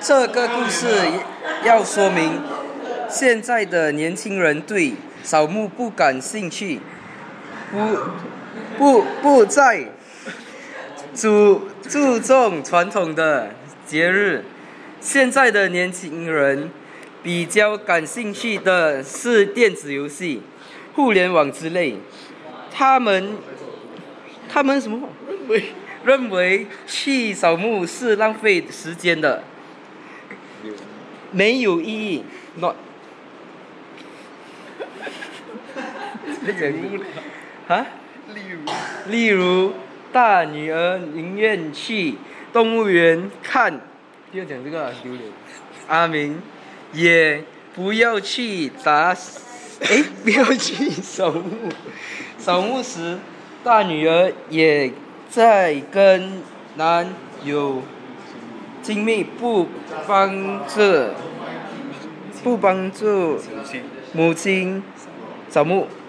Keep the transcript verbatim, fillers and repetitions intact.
这个故事要说明，现在的年轻人对扫墓不感兴趣，不不不再注注重传统的节日。现在的年轻人比较感兴趣的是电子游戏、互联网之类。他们他们什么认为认为去扫墓是浪费时间的，没有意义。not 啊？例如，例如大女儿宁愿去动物园看，不要讲这个丢脸。阿明也不要去打，哎，不要去扫墓。扫墓时，大女儿也在跟男友亲密，不帮助不帮助母亲扫墓。